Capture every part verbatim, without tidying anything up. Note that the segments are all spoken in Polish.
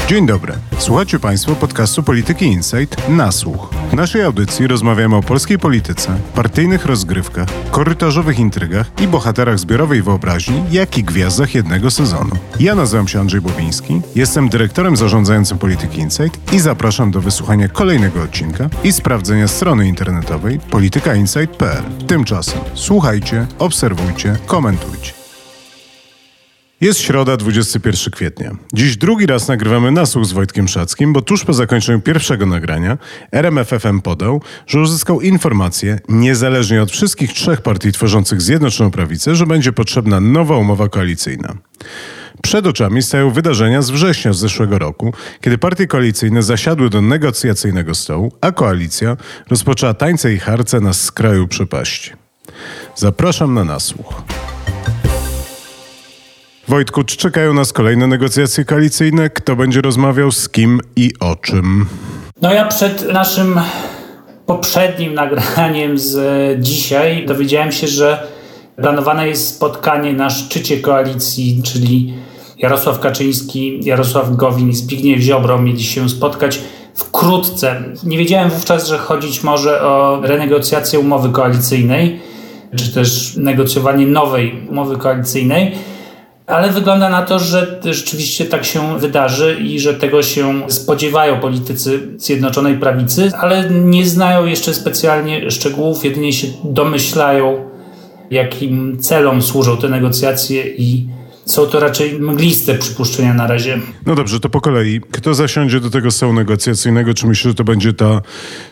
Dzień dobry. Słuchacie Państwo podcastu Polityki Insight na słuch. W naszej audycji rozmawiamy o polskiej polityce, partyjnych rozgrywkach, korytarzowych intrygach i bohaterach zbiorowej wyobraźni, jak i gwiazdach jednego sezonu. Ja nazywam się Andrzej Bobiński, jestem dyrektorem zarządzającym Polityki Insight i zapraszam do wysłuchania kolejnego odcinka i sprawdzenia strony internetowej polityka insight kropka p l. Tymczasem słuchajcie, obserwujcie, komentujcie. Jest środa, dwudziestego pierwszego kwietnia. Dziś drugi raz nagrywamy nasłuch z Wojtkiem Szackim, bo tuż po zakończeniu pierwszego nagrania R M F F M podał, że uzyskał informację, niezależnie od wszystkich trzech partii tworzących Zjednoczoną Prawicę, że będzie potrzebna nowa umowa koalicyjna. Przed oczami stają wydarzenia z września z zeszłego roku, kiedy partie koalicyjne zasiadły do negocjacyjnego stołu, a koalicja rozpoczęła tańce i harce na skraju przepaści. Zapraszam na nasłuch. Wojtku, czy czekają nas kolejne negocjacje koalicyjne? Kto będzie rozmawiał z kim i o czym? No ja przed naszym poprzednim nagraniem z dzisiaj dowiedziałem się, że planowane jest spotkanie na szczycie koalicji, czyli Jarosław Kaczyński, Jarosław Gowin i Zbigniew Ziobro mieli się spotkać wkrótce. Nie wiedziałem wówczas, że chodzić może o renegocjację umowy koalicyjnej, czy też negocjowanie nowej umowy koalicyjnej. Ale wygląda na to, że rzeczywiście tak się wydarzy i że tego się spodziewają politycy Zjednoczonej Prawicy, ale nie znają jeszcze specjalnie szczegółów, jedynie się domyślają, jakim celom służą te negocjacje i są to raczej mgliste przypuszczenia na razie. No dobrze, to po kolei. Kto zasiądzie do tego stołu negocjacyjnego? Czy myślisz, że to będzie ta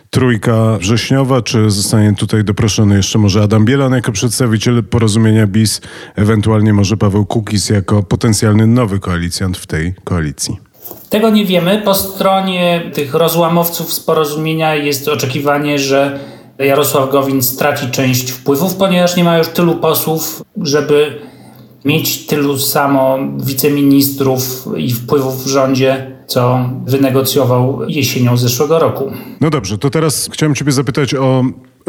trójka wrześniowa, czy zostanie tutaj doproszony jeszcze może Adam Bielan jako przedstawiciel Porozumienia B I S, ewentualnie może Paweł Kukiz jako potencjalny nowy koalicjant w tej koalicji? Tego nie wiemy. Po stronie tych rozłamowców z Porozumienia jest oczekiwanie, że Jarosław Gowin straci część wpływów, ponieważ nie ma już tylu posłów, żeby mieć tylu samo wiceministrów i wpływów w rządzie, co wynegocjował jesienią zeszłego roku. No dobrze, to teraz chciałem ciebie zapytać o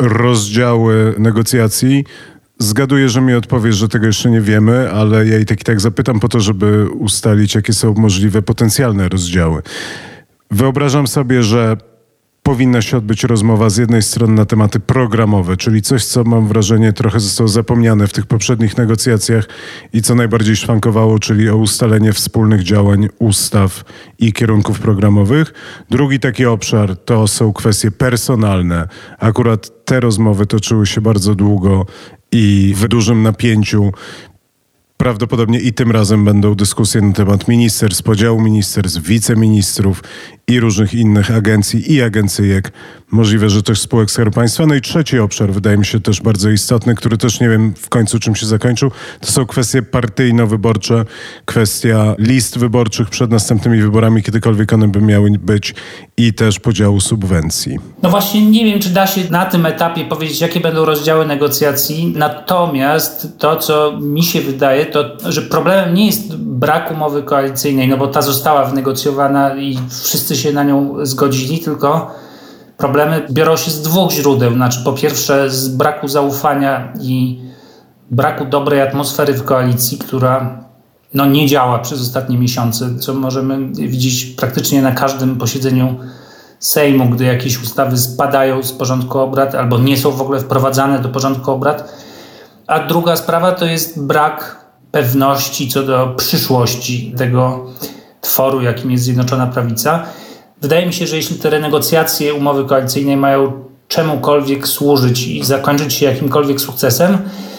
rozdziały negocjacji. Zgaduję, że mi odpowiesz, że tego jeszcze nie wiemy, ale ja i tak i tak zapytam po to, żeby ustalić, jakie są możliwe potencjalne rozdziały. Wyobrażam sobie, że powinna się odbyć rozmowa z jednej strony na tematy programowe, czyli coś, co mam wrażenie trochę zostało zapomniane w tych poprzednich negocjacjach i co najbardziej szwankowało, czyli o ustalenie wspólnych działań, ustaw i kierunków programowych. Drugi taki obszar to są kwestie personalne. Akurat te rozmowy toczyły się bardzo długo i w dużym napięciu. Prawdopodobnie i tym razem będą dyskusje na temat ministerstw, podziału ministerstw, wiceministrów i różnych innych agencji i agencyjek. Możliwe, że też spółek Skarbu Państwa. No i trzeci obszar, wydaje mi się też bardzo istotny, który też nie wiem w końcu czym się zakończył, to są kwestie partyjno-wyborcze, kwestia list wyborczych przed następnymi wyborami, kiedykolwiek one by miały być i też podziału subwencji. No właśnie nie wiem, czy da się na tym etapie powiedzieć, jakie będą rozdziały negocjacji, natomiast to, co mi się wydaje, to, że problemem nie jest brak umowy koalicyjnej, no bo ta została wynegocjowana i wszyscy się na nią zgodzili, tylko problemy biorą się z dwóch źródeł. Znaczy po pierwsze z braku zaufania i braku dobrej atmosfery w koalicji, która no, nie działa przez ostatnie miesiące, co możemy widzieć praktycznie na każdym posiedzeniu Sejmu, gdy jakieś ustawy spadają z porządku obrad albo nie są w ogóle wprowadzane do porządku obrad. A druga sprawa to jest brak pewności co do przyszłości tego tworu, jakim jest Zjednoczona Prawica. Wydaje mi się, że jeśli te renegocjacje umowy koalicyjnej mają czemukolwiek służyć i zakończyć się jakimkolwiek sukcesem,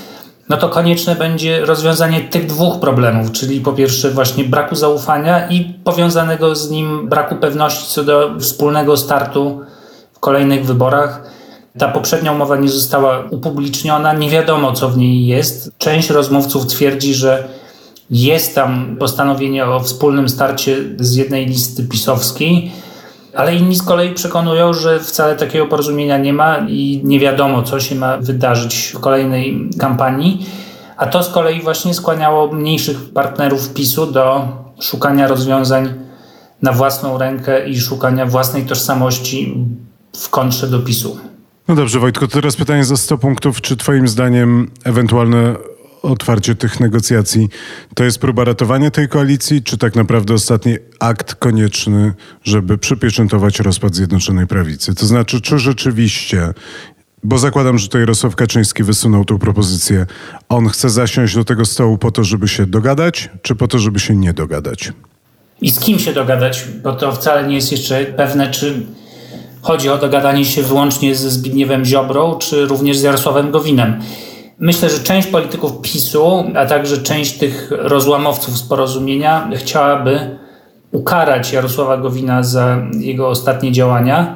no to konieczne będzie rozwiązanie tych dwóch problemów, czyli po pierwsze właśnie braku zaufania i powiązanego z nim braku pewności co do wspólnego startu w kolejnych wyborach. Ta poprzednia umowa nie została upubliczniona, nie wiadomo co w niej jest. Część rozmówców twierdzi, że jest tam postanowienie o wspólnym starcie z jednej listy pisowskiej, ale inni z kolei przekonują, że wcale takiego porozumienia nie ma i nie wiadomo, co się ma wydarzyć w kolejnej kampanii. A to z kolei właśnie skłaniało mniejszych partnerów PiSu do szukania rozwiązań na własną rękę i szukania własnej tożsamości w kontrze do PiSu. No dobrze, Wojtku, to teraz pytanie za sto punktów. Czy twoim zdaniem ewentualne otwarcie tych negocjacji, to jest próba ratowania tej koalicji, czy tak naprawdę ostatni akt konieczny, żeby przypieczętować rozpad Zjednoczonej Prawicy? To znaczy, czy rzeczywiście, bo zakładam, że to Jarosław Kaczyński wysunął tą propozycję, on chce zasiąść do tego stołu po to, żeby się dogadać, czy po to, żeby się nie dogadać? I z kim się dogadać, bo to wcale nie jest jeszcze pewne, czy chodzi o dogadanie się wyłącznie ze Zbigniewem Ziobrą, czy również z Jarosławem Gowinem. Myślę, że część polityków PiSu, a także część tych rozłamowców z Porozumienia chciałaby ukarać Jarosława Gowina za jego ostatnie działania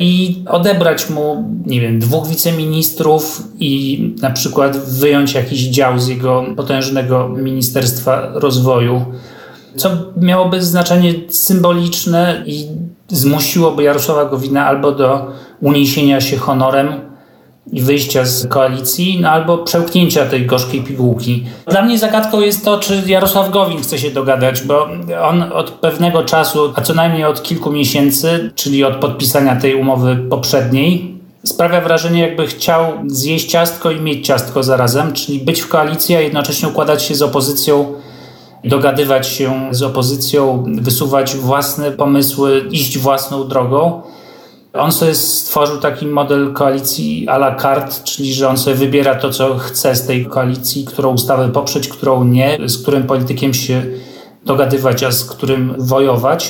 i odebrać mu, nie wiem, dwóch wiceministrów i na przykład wyjąć jakiś dział z jego potężnego Ministerstwa Rozwoju, co miałoby znaczenie symboliczne i zmusiłoby Jarosława Gowina albo do uniesienia się honorem i wyjścia z koalicji, no albo przełknięcia tej gorzkiej pigułki. Dla mnie zagadką jest to, czy Jarosław Gowin chce się dogadać, bo on od pewnego czasu, a co najmniej od kilku miesięcy, czyli od podpisania tej umowy poprzedniej, sprawia wrażenie, jakby chciał zjeść ciastko i mieć ciastko zarazem, czyli być w koalicji, a jednocześnie układać się z opozycją, dogadywać się z opozycją, wysuwać własne pomysły, iść własną drogą. On sobie stworzył taki model koalicji à la carte, czyli że on sobie wybiera to, co chce z tej koalicji, którą ustawę poprzeć, którą nie, z którym politykiem się dogadywać, a z którym wojować.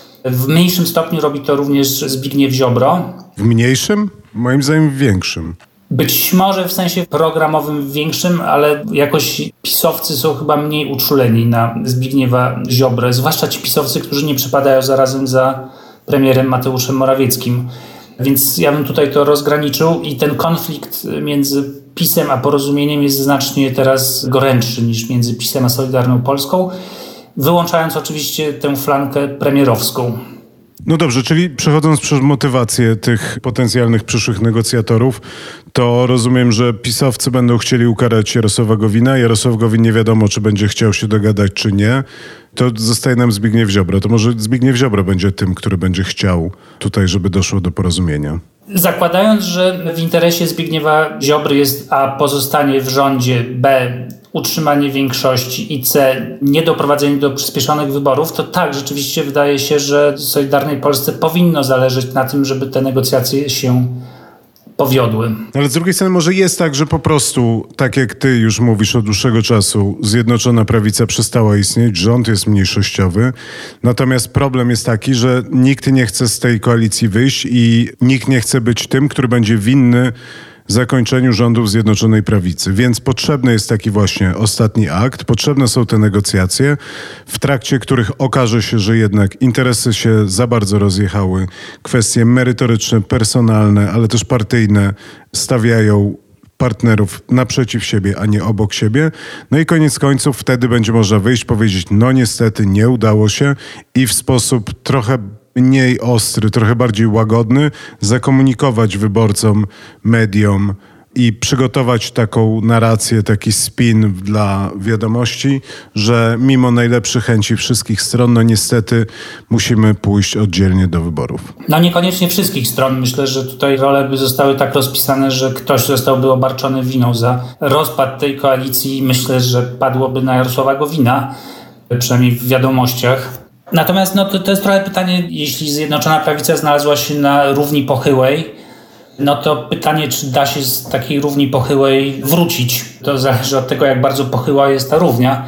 W mniejszym stopniu robi to również Zbigniew Ziobro. W mniejszym? Moim zdaniem w większym. Być może w sensie programowym większym, ale jakoś pisowcy są chyba mniej uczuleni na Zbigniewa Ziobrę, zwłaszcza ci pisowcy, którzy nie przypadają zarazem za premierem Mateuszem Morawieckim. Więc ja bym tutaj to rozgraniczył i ten konflikt między PiS-em a Porozumieniem jest znacznie teraz gorętszy niż między PiS-em a Solidarną Polską, wyłączając oczywiście tę flankę premierowską. No dobrze, czyli przechodząc przez motywację tych potencjalnych przyszłych negocjatorów, to rozumiem, że pisowcy będą chcieli ukarać Jarosława Gowina. Jarosław Gowin nie wiadomo, czy będzie chciał się dogadać, czy nie. To zostaje nam Zbigniew Ziobro. To może Zbigniew Ziobro będzie tym, który będzie chciał tutaj, żeby doszło do porozumienia. Zakładając, że w interesie Zbigniewa Ziobry jest A. pozostanie w rządzie, B. utrzymanie większości i C. niedoprowadzenie do przyspieszonych wyborów, to tak, rzeczywiście wydaje się, że Solidarnej Polsce powinno zależeć na tym, żeby te negocjacje się powiodły. Ale z drugiej strony może jest tak, że po prostu, tak jak ty już mówisz od dłuższego czasu, Zjednoczona Prawica przestała istnieć, rząd jest mniejszościowy, natomiast problem jest taki, że nikt nie chce z tej koalicji wyjść i nikt nie chce być tym, który będzie winny zakończeniu rządów Zjednoczonej Prawicy. Więc potrzebny jest taki właśnie ostatni akt, potrzebne są te negocjacje, w trakcie których okaże się, że jednak interesy się za bardzo rozjechały, kwestie merytoryczne, personalne, ale też partyjne stawiają partnerów naprzeciw siebie, a nie obok siebie. No i koniec końców wtedy będzie można wyjść, powiedzieć, no niestety nie udało się i w sposób trochę mniej ostry, trochę bardziej łagodny, zakomunikować wyborcom, mediom i przygotować taką narrację, taki spin dla wiadomości, że mimo najlepszych chęci wszystkich stron, no niestety musimy pójść oddzielnie do wyborów. No niekoniecznie wszystkich stron. Myślę, że tutaj role by zostały tak rozpisane, że ktoś zostałby obarczony winą za rozpad tej koalicji. Myślę, że padłoby na Jarosława Gowina, przynajmniej w wiadomościach. Natomiast no, to, to jest trochę pytanie, jeśli Zjednoczona Prawica znalazła się na równi pochyłej, no to pytanie, czy da się z takiej równi pochyłej wrócić. To zależy od tego, jak bardzo pochyła jest ta równia.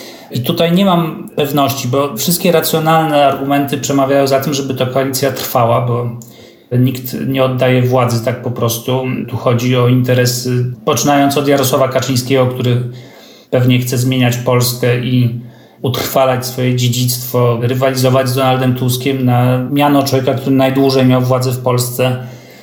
I tutaj nie mam pewności, bo wszystkie racjonalne argumenty przemawiają za tym, żeby ta koalicja trwała, bo nikt nie oddaje władzy tak po prostu. Tu chodzi o interesy, poczynając od Jarosława Kaczyńskiego, który pewnie chce zmieniać Polskę i utrwalać swoje dziedzictwo, rywalizować z Donaldem Tuskiem na miano człowieka, który najdłużej miał władzę w Polsce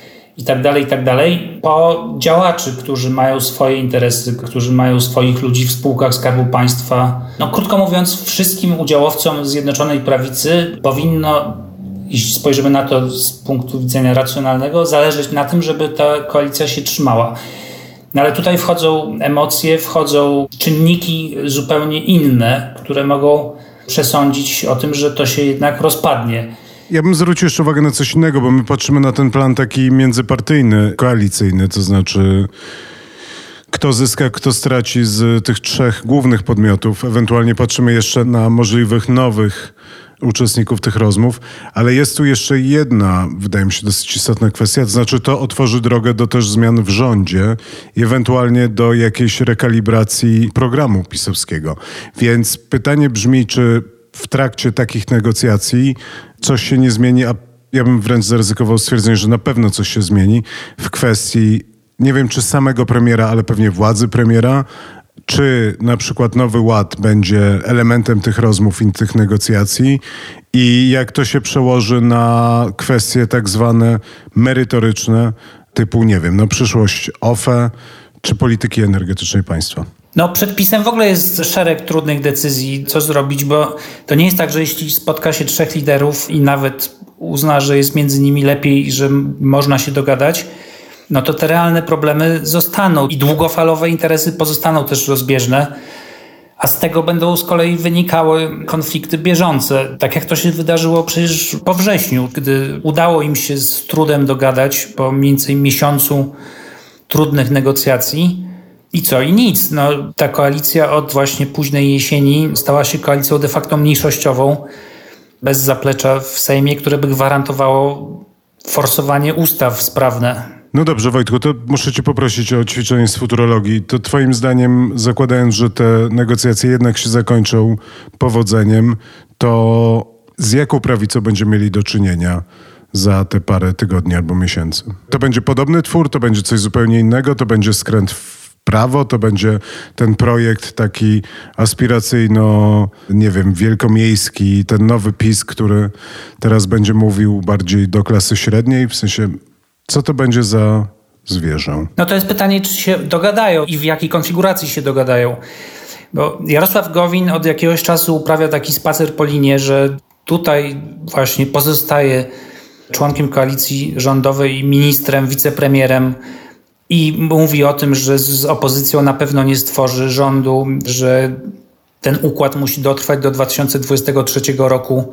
i tak dalej, i tak dalej. Po działaczy, którzy mają swoje interesy, którzy mają swoich ludzi w spółkach Skarbu Państwa. No krótko mówiąc, wszystkim udziałowcom Zjednoczonej Prawicy powinno, jeśli spojrzymy na to z punktu widzenia racjonalnego, zależeć na tym, żeby ta koalicja się trzymała. No ale tutaj wchodzą emocje, wchodzą czynniki zupełnie inne, które mogą przesądzić o tym, że to się jednak rozpadnie. Ja bym zwrócił jeszcze uwagę na coś innego, bo my patrzymy na ten plan taki międzypartyjny, koalicyjny, to znaczy kto zyska, kto straci z tych trzech głównych podmiotów. Ewentualnie patrzymy jeszcze na możliwych nowych uczestników tych rozmów, ale jest tu jeszcze jedna, wydaje mi się, dosyć istotna kwestia, to znaczy to otworzy drogę do też zmian w rządzie i ewentualnie do jakiejś rekalibracji programu pisowskiego. Więc pytanie brzmi, czy w trakcie takich negocjacji coś się nie zmieni, a ja bym wręcz zaryzykował stwierdzenie, że na pewno coś się zmieni w kwestii, nie wiem czy samego premiera, ale pewnie władzy premiera, czy na przykład Nowy Ład będzie elementem tych rozmów i tych negocjacji i jak to się przełoży na kwestie tak zwane merytoryczne, typu, nie wiem, no przyszłość O F E czy polityki energetycznej państwa. No przed PiS-em w ogóle jest szereg trudnych decyzji, co zrobić, bo to nie jest tak, że jeśli spotka się trzech liderów i nawet uzna, że jest między nimi lepiej i że można się dogadać, no to te realne problemy zostaną i długofalowe interesy pozostaną też rozbieżne, a z tego będą z kolei wynikały konflikty bieżące. Tak jak to się wydarzyło przecież po wrześniu, gdy udało im się z trudem dogadać po mniej więcej miesiącu trudnych negocjacji. I co? I nic. No, ta koalicja od właśnie późnej jesieni stała się koalicją de facto mniejszościową, bez zaplecza w Sejmie, które by gwarantowało forsowanie ustaw sprawne. No dobrze, Wojtku, to muszę cię poprosić o ćwiczenie z futurologii. To twoim zdaniem, zakładając, że te negocjacje jednak się zakończą powodzeniem, to z jaką prawicą będziemy mieli do czynienia za te parę tygodni albo miesięcy? To będzie podobny twór, to będzie coś zupełnie innego, to będzie skręt w prawo, to będzie ten projekt taki aspiracyjno, nie wiem, wielkomiejski, ten nowy PiS, który teraz będzie mówił bardziej do klasy średniej, w sensie co to będzie za zwierzę? No to jest pytanie, czy się dogadają i w jakiej konfiguracji się dogadają. Bo Jarosław Gowin od jakiegoś czasu uprawia taki spacer po linie, że tutaj właśnie pozostaje członkiem koalicji rządowej, ministrem, wicepremierem i mówi o tym, że z opozycją na pewno nie stworzy rządu, że ten układ musi dotrwać do dwa tysiące dwudziestego trzeciego roku,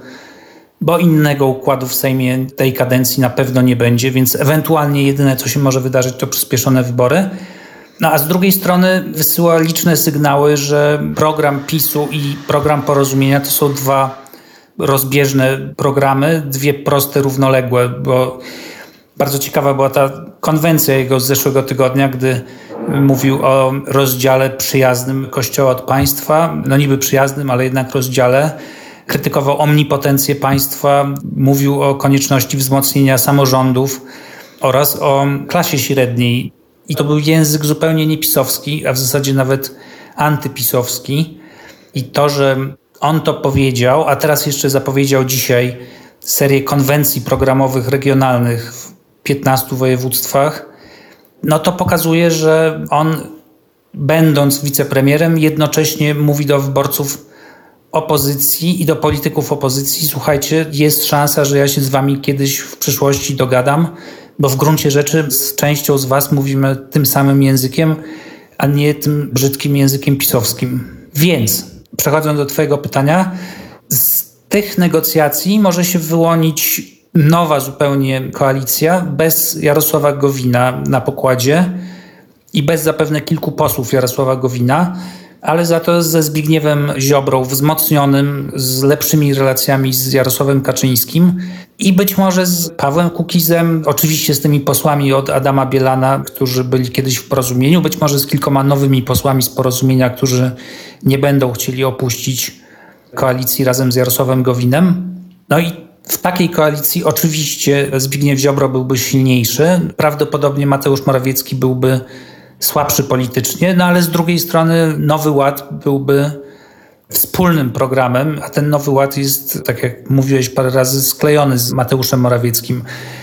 bo innego układu w Sejmie tej kadencji na pewno nie będzie, więc ewentualnie jedyne, co się może wydarzyć, to przyspieszone wybory. No a z drugiej strony wysyła liczne sygnały, że program PiSu i program Porozumienia to są dwa rozbieżne programy, dwie proste, równoległe, bo bardzo ciekawa była ta konwencja jego z zeszłego tygodnia, gdy mówił o rozdziale przyjaznym Kościoła od państwa, no niby przyjaznym, ale jednak rozdziale. Krytykował omnipotencję państwa, mówił o konieczności wzmocnienia samorządów oraz o klasie średniej. I to był język zupełnie niepisowski, a w zasadzie nawet antypisowski. I to, że on to powiedział, a teraz jeszcze zapowiedział dzisiaj serię konwencji programowych regionalnych w piętnastu województwach, no to pokazuje, że on, będąc wicepremierem, jednocześnie mówi do wyborców opozycji i do polityków opozycji: słuchajcie, jest szansa, że ja się z wami kiedyś w przyszłości dogadam, bo w gruncie rzeczy z częścią z was mówimy tym samym językiem, a nie tym brzydkim językiem pisowskim. Więc, przechodząc do twojego pytania, z tych negocjacji może się wyłonić nowa zupełnie koalicja bez Jarosława Gowina na pokładzie i bez zapewne kilku posłów Jarosława Gowina, ale za to ze Zbigniewem Ziobrą wzmocnionym, z lepszymi relacjami z Jarosławem Kaczyńskim i być może z Pawłem Kukizem, oczywiście z tymi posłami od Adama Bielana, którzy byli kiedyś w Porozumieniu, być może z kilkoma nowymi posłami z Porozumienia, którzy nie będą chcieli opuścić koalicji razem z Jarosławem Gowinem. No i w takiej koalicji oczywiście Zbigniew Ziobro byłby silniejszy, prawdopodobnie Mateusz Morawiecki byłby słabszy politycznie, no ale z drugiej strony Nowy Ład byłby wspólnym programem, a ten Nowy Ład jest, tak jak mówiłeś parę razy, sklejony z Mateuszem Morawieckim.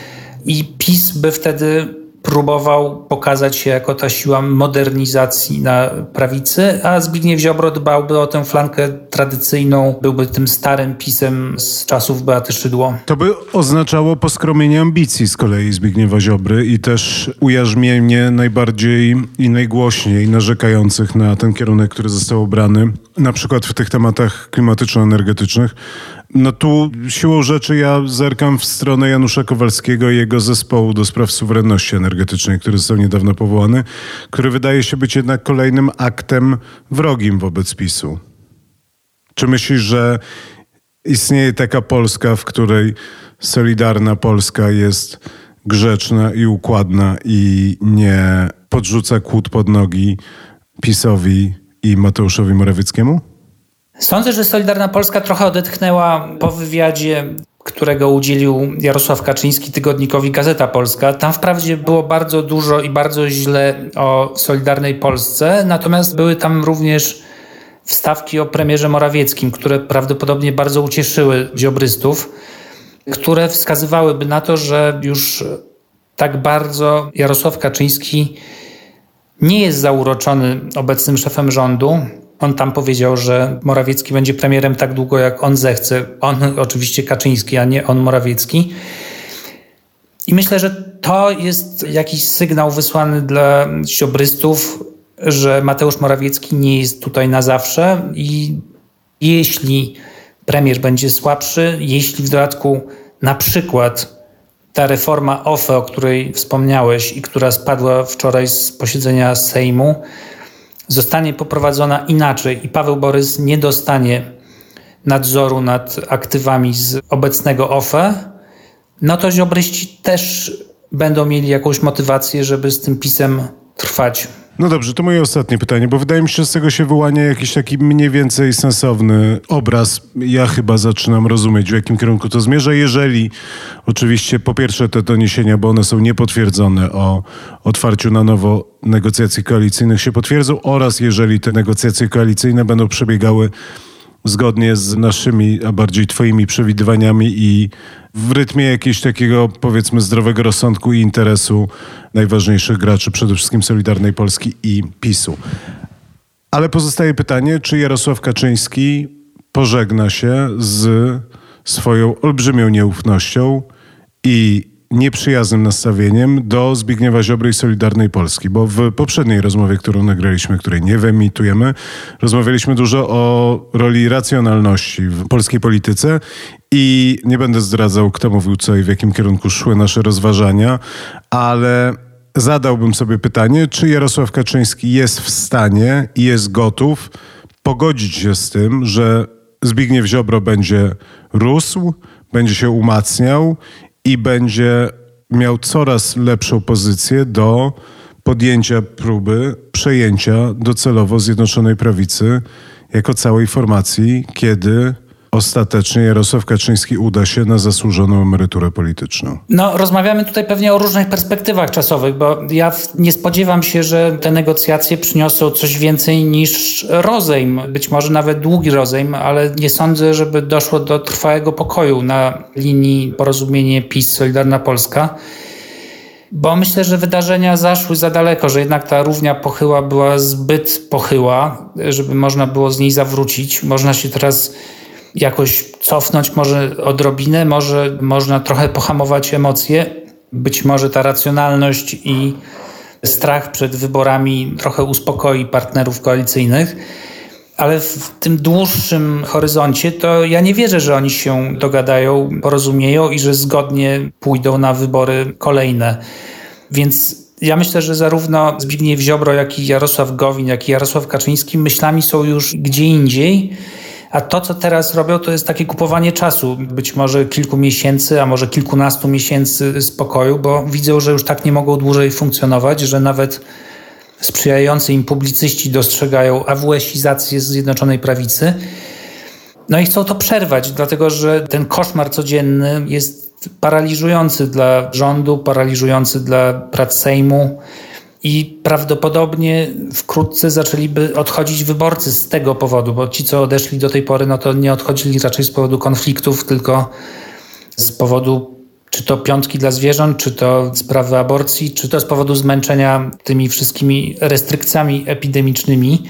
I PiS by wtedy próbował pokazać się jako ta siła modernizacji na prawicy, a Zbigniew Ziobro dbałby o tę flankę tradycyjną, byłby tym starym PiS-em z czasów Beaty Szydło. To by oznaczało poskromienie ambicji z kolei Zbigniewa Ziobry i też ujarzmienie najbardziej i najgłośniej narzekających na ten kierunek, który został obrany na przykład w tych tematach klimatyczno-energetycznych. No tu siłą rzeczy ja zerkam w stronę Janusza Kowalskiego i jego zespołu do spraw suwerenności energetycznej, który został niedawno powołany, który wydaje się być jednak kolejnym aktem wrogim wobec PiSu. Czy myślisz, że istnieje taka Polska, w której Solidarna Polska jest grzeczna i układna i nie podrzuca kłód pod nogi PiS-owi i Mateuszowi Morawieckiemu? Sądzę, że Solidarna Polska trochę odetchnęła po wywiadzie, którego udzielił Jarosław Kaczyński tygodnikowi Gazeta Polska. Tam wprawdzie było bardzo dużo i bardzo źle o Solidarnej Polsce, natomiast były tam również wstawki o premierze Morawieckim, które prawdopodobnie bardzo ucieszyły ziobrystów, które wskazywałyby na to, że już tak bardzo Jarosław Kaczyński nie jest zauroczony obecnym szefem rządu. On tam powiedział, że Morawiecki będzie premierem tak długo, jak on zechce. On oczywiście Kaczyński, a nie on Morawiecki. I myślę, że to jest jakiś sygnał wysłany dla ziobrystów, że Mateusz Morawiecki nie jest tutaj na zawsze i jeśli premier będzie słabszy, jeśli w dodatku na przykład ta reforma O F E, o której wspomniałeś i która spadła wczoraj z posiedzenia Sejmu, zostanie poprowadzona inaczej i Paweł Borys nie dostanie nadzoru nad aktywami z obecnego O F E, no to ziobryści też będą mieli jakąś motywację, żeby z tym PiS-em trwać. No dobrze, to moje ostatnie pytanie, bo wydaje mi się, że z tego się wyłania jakiś taki mniej więcej sensowny obraz. Ja chyba zaczynam rozumieć, w jakim kierunku to zmierza. Jeżeli oczywiście po pierwsze te doniesienia, bo one są niepotwierdzone, o otwarciu na nowo negocjacji koalicyjnych się potwierdzą oraz jeżeli te negocjacje koalicyjne będą przebiegały zgodnie z naszymi, a bardziej twoimi przewidywaniami i w rytmie jakiegoś takiego, powiedzmy, zdrowego rozsądku i interesu najważniejszych graczy, przede wszystkim Solidarnej Polski i PiSu. Ale pozostaje pytanie, czy Jarosław Kaczyński pożegna się z swoją olbrzymią nieufnością i nieprzyjaznym nastawieniem do Zbigniewa Ziobry i Solidarnej Polski, bo w poprzedniej rozmowie, którą nagraliśmy, której nie wyemitujemy, rozmawialiśmy dużo o roli racjonalności w polskiej polityce i nie będę zdradzał, kto mówił co i w jakim kierunku szły nasze rozważania, ale zadałbym sobie pytanie, czy Jarosław Kaczyński jest w stanie i jest gotów pogodzić się z tym, że Zbigniew Ziobro będzie rósł, będzie się umacniał i będzie miał coraz lepszą pozycję do podjęcia próby przejęcia docelowo Zjednoczonej Prawicy jako całej formacji, kiedy ostatecznie Jarosław Kaczyński uda się na zasłużoną emeryturę polityczną. No, rozmawiamy tutaj pewnie o różnych perspektywach czasowych, bo ja nie spodziewam się, że te negocjacje przyniosą coś więcej niż rozejm, być może nawet długi rozejm, ale nie sądzę, żeby doszło do trwałego pokoju na linii porozumienie PiS-Solidarna Polska. Bo myślę, że wydarzenia zaszły za daleko, że jednak ta równia pochyła była zbyt pochyła, żeby można było z niej zawrócić. Można się teraz jakoś cofnąć może odrobinę, może można trochę pohamować emocje. Być może ta racjonalność i strach przed wyborami trochę uspokoi partnerów koalicyjnych, ale w tym dłuższym horyzoncie to ja nie wierzę, że oni się dogadają, porozumieją i że zgodnie pójdą na wybory kolejne. Więc ja myślę, że zarówno Zbigniew Ziobro, jak i Jarosław Gowin, jak i Jarosław Kaczyński myślami są już gdzie indziej. A to, co teraz robią, to jest takie kupowanie czasu. Być może kilku miesięcy, a może kilkunastu miesięcy spokoju, bo widzą, że już tak nie mogą dłużej funkcjonować, że nawet sprzyjający im publicyści dostrzegają A W S-izację Zjednoczonej Prawicy. No i chcą to przerwać, dlatego że ten koszmar codzienny jest paraliżujący dla rządu, paraliżujący dla prac Sejmu. I prawdopodobnie wkrótce zaczęliby odchodzić wyborcy z tego powodu, bo ci, co odeszli do tej pory, no to nie odchodzili raczej z powodu konfliktów, tylko z powodu czy to piątki dla zwierząt, czy to sprawy aborcji, czy to z powodu zmęczenia tymi wszystkimi restrykcjami epidemicznymi.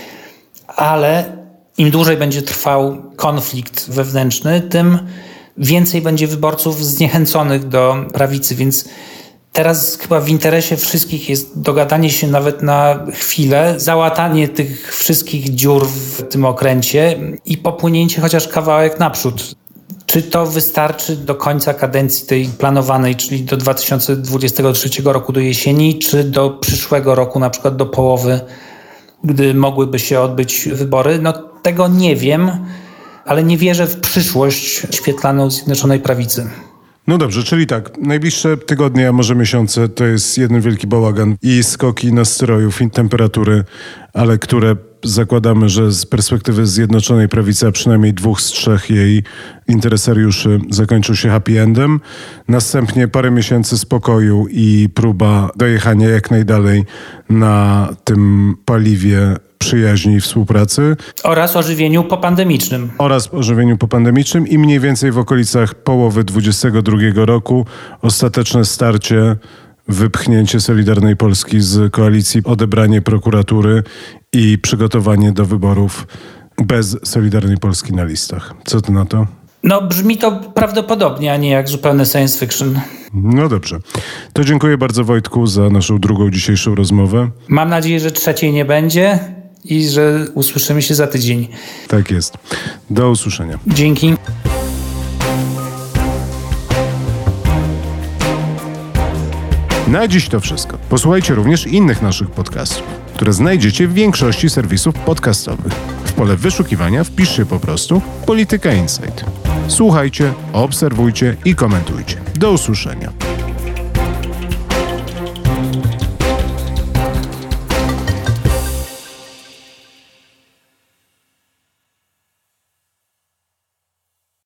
Ale im dłużej będzie trwał konflikt wewnętrzny, tym więcej będzie wyborców zniechęconych do prawicy, więc Teraz chyba w interesie wszystkich jest dogadanie się nawet na chwilę, załatanie tych wszystkich dziur w tym okręcie i popłynięcie chociaż kawałek naprzód. Czy to wystarczy do końca kadencji tej planowanej, czyli do dwa tysiące dwudziestego trzeciego roku, do jesieni, czy do przyszłego roku, na przykład do połowy, gdy mogłyby się odbyć wybory? No tego nie wiem, ale nie wierzę w przyszłość świetlaną Zjednoczonej Prawicy. No dobrze, czyli tak, najbliższe tygodnie, a może miesiące to jest jeden wielki bałagan i skoki nastrojów i temperatury, ale które zakładamy, że z perspektywy Zjednoczonej Prawicy, a przynajmniej dwóch z trzech jej interesariuszy, zakończą się happy endem. Następnie parę miesięcy spokoju i próba dojechania jak najdalej na tym paliwie przyjaźni i współpracy. Oraz ożywieniu popandemicznym. Oraz ożywieniu popandemicznym i mniej więcej w okolicach połowy dwudziestego drugiego roku ostateczne starcie, wypchnięcie Solidarnej Polski z koalicji, odebranie prokuratury i przygotowanie do wyborów bez Solidarnej Polski na listach. Co ty na to? No brzmi to prawdopodobnie, a nie jak zupełny science fiction. No dobrze. To dziękuję bardzo, Wojtku, za naszą drugą dzisiejszą rozmowę. Mam nadzieję, że trzeciej nie będzie i że usłyszymy się za tydzień. Tak jest. Do usłyszenia. Dzięki. Na dziś to wszystko. Posłuchajcie również innych naszych podcastów, które znajdziecie w większości serwisów podcastowych. W pole wyszukiwania wpiszcie po prostu Polityka Insight. Słuchajcie, obserwujcie i komentujcie. Do usłyszenia.